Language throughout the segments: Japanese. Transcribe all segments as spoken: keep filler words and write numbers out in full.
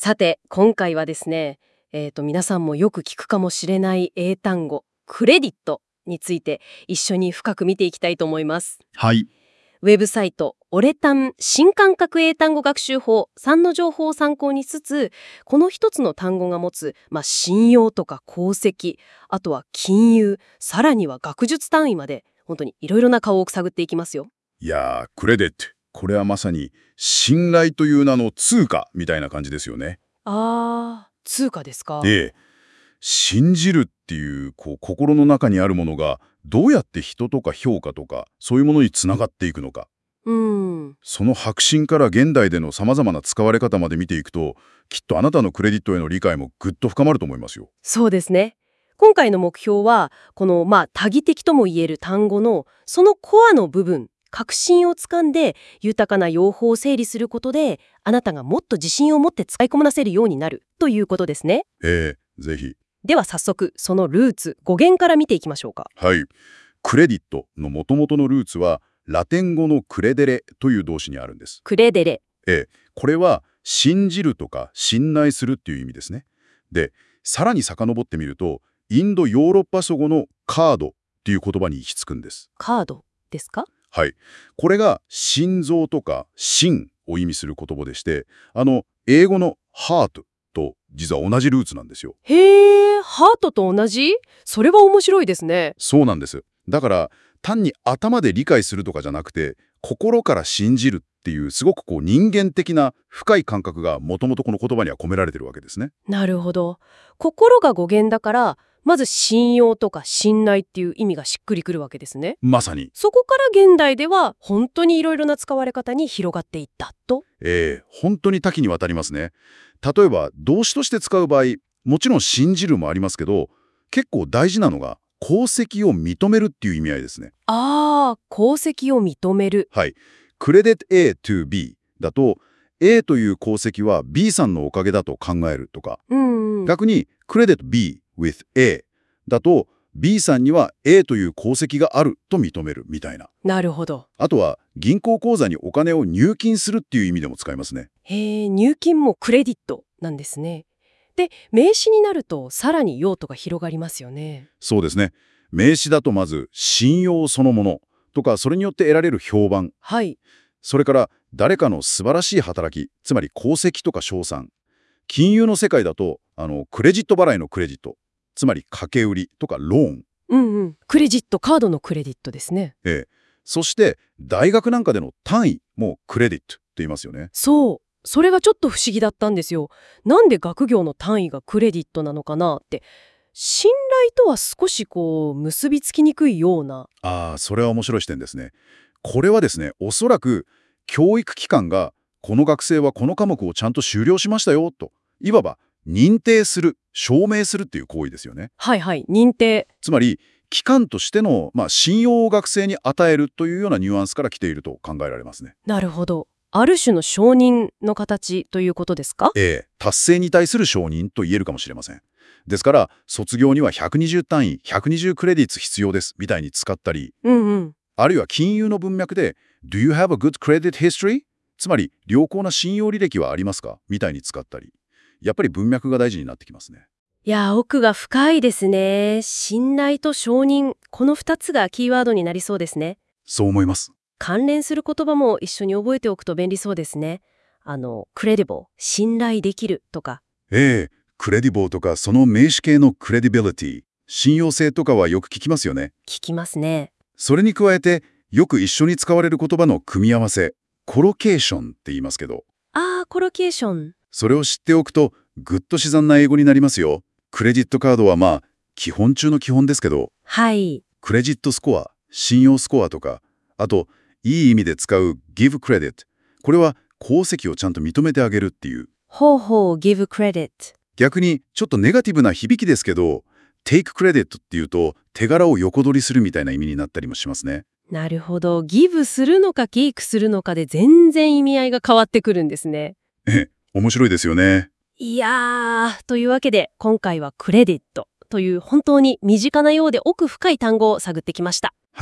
さて、今回はですね、えーと、皆さんもよく聞くかもしれない英単語、クレディットについて一緒に深く見ていきたいと思います。 はい。 ウェブサイト、オレタン新感覚英単語学習法さんの情報を参考にしつつ、この一つの単語が持つ、まあ、信用とか功績、あとは金融、さらには学術単位まで、本当にいろいろな顔を探っていきますよ。 いやー、クレディット。これはまさに信頼という名の通貨みたいな感じですよね。 あー、通貨ですか。 で、信じるっていう、こう心の中にあるものがどうやって人とか評価とかそういうものにつながっていくのか。 うーん。 その迫真から現代での様々な使われ方まで見ていくと、きっとあなたのクレディットへの理解もぐっと深まると思いますよ。 そうですね。今回の目標は、この、まあ、多義的とも言える単語の、そのコアの部分、核心をつかんで、豊かな用法を整理することで、あなたがもっと自信を持って使いこなせるようになるということですね。 ええ、ぜひ。 では早速、そのルーツ、語源から見ていきましょうか。 はい。クレディットの元々のルーツは、ラテン語のクレデレという動詞にあるんです。 クレデレ。 ええ、これは信じるとか信頼するっていう意味ですね。で、さらに遡ってみると、インド・ヨーロッパ祖語のカードっていう言葉に行き着くんです。 カードですか？ はい。これが心臓とか心を意味する言葉でして、あの、英語のハートと実は同じルーツなんですよ。 へー、ハートと同じ？それは面白いですね。 そうなんです。だから、単に頭で理解するとかじゃなくて、心から信じるっていうすごくこう人間的な深い感覚がもともとこの言葉には込められてるわけですね。 なるほど。心が語源だから、まず信用とか信頼っていう意味がしっくりくるわけですね。 まさに。 そこから現代では本当にいろいろな使われ方に広がっていったと。 ええ、本当に多岐にわたりますね。例えば、動詞として使う場合、もちろん信じるもありますけど、結構大事なのが功績を認めるっていう意味合いですね。 ああ、功績を認める。 はい。credit A to B だと、A という功績は B さんのおかげだと考えるとか、 うんうん。 逆に credit B with A だと B さんには A という功績があると認めるみたいな。 なるほど。 あとは銀行口座にお金を入金するっていう意味でも使いますね。 へえ、入金もクレディットなんですね。で、名詞になるとさらに用途が広がりますよね。 そうですね。名詞だとまず信用そのものとかそれによって得られる評判。 はい。 それから誰かの素晴らしい働き、つまり功績とか賞賛。金融の世界だとあのクレジット払いのクレジット、つまり掛け売りとかローン。 うんうん。クレジット、カードのクレディットですね。 ええ、そして大学なんかでの単位もクレディットって言いますよね。 そう。それがちょっと不思議だったんですよ。なんで学業の単位がクレディットなのかなって。信頼とは少しこう結びつきにくいような。 ああ、それは面白い視点ですね。これはですね、おそらく教育機関がこの学生はこの科目をちゃんと修了しましたよと、いわば認定する、証明するっていう行為ですよね。 はいはい、認定。 つまり、機関としての、まあ、信用を学生に与えるというようなニュアンスから来ていると考えられますね。 なるほど。ある種の承認の形ということですか？ ええ、達成に対する承認と言えるかもしれません。ですから、卒業にはひゃくにじゅう単位、ひゃくにじゅうクレディッツ必要ですみたいに使ったり、 うんうん。 あるいは金融の文脈で Do you have a good credit history? つまり良好な信用履歴はありますかみたいに使ったり、やっぱり文脈が大事になってきますね。 いや、奥が深いですね。信頼と承認、このふたつがキーワードになりそうですね。 そう思います。 関連する言葉も一緒に覚えておくと便利そうですね。あの、クレディブル、信頼できるとか。 ええ、クレディボーとかその名詞形のクレディビリティ、信用性とかはよく聞きますよね。 聞きますね。 それに加えて、よく一緒に使われる言葉の組み合わせ、コロケーションって言いますけど、 あー、コロケーション。 それを知っておくと、ぐっと自然な英語になりますよ。クレジットカードはまあ、基本中の基本ですけど、 はい。 クレジットスコア、信用スコアとか、あと、いい意味で使う give credit。これは功績をちゃんと認めてあげるっていう。 ほうほう、give credit。 逆に、ちょっとネガティブな響きですけど、take credit っていうと、手柄を横取りするみたいな意味になったりもしますね。 なるほど。ギブするのかキークするのかで全然意味合いが変わってくるんですね。 ええ、面白いですよね。 いやー、というわけで今回はクレディットという本当に身近なようで奥深い単語を探ってきました。 はい。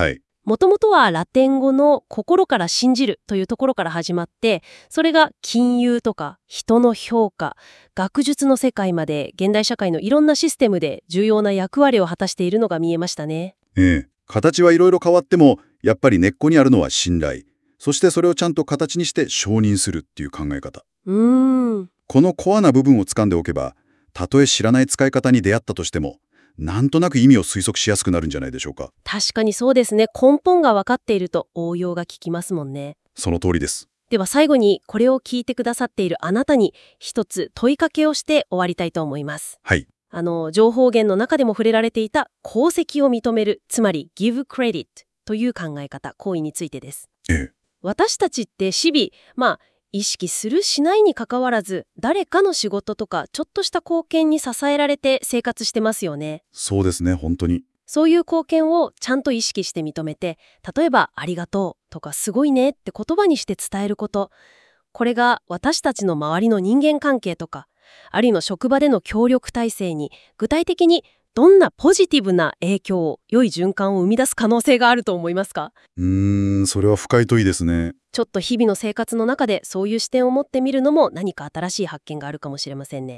もともとはラテン語の心から信じるというところから始まって、それが金融とか人の評価、学術の世界まで現代社会のいろんなシステムで重要な役割を果たしているのが見えましたね。 ええ、形はいろいろ変わっても、やっぱり根っこにあるのは信頼。そしてそれをちゃんと形にして承認するっていう考え方。 うーん。 このコアな部分を掴んでおけば、たとえ知らない使い方に出会ったとしても、なんとなく意味を推測しやすくなるんじゃないでしょうか。 確かにそうですね。根本が分かっていると応用が効きますもんね。 その通りです。 では最後にこれを聞いてくださっているあなたに一つ問いかけをして終わりたいと思います。 はい。 あの情報源の中でも触れられていた功績を認める、つまり give credit という考え方、行為についてです。 ええ。 私たちって日々、まあ意識するしないにかかわらず、誰かの仕事とかちょっとした貢献に支えられて生活してますよね。 そうですね、本当に。 そういう貢献をちゃんと意識して認めて、例えばありがとうとかすごいねって言葉にして伝えること。これが私たちの周りの人間関係とか、あるいは職場での協力体制に具体的にどんなポジティブな影響、良い循環を生み出す可能性があると思いますか？ うーん、それは深い問いですね。 ちょっと日々の生活の中でそういう視点を持ってみるのも何か新しい発見があるかもしれませんね。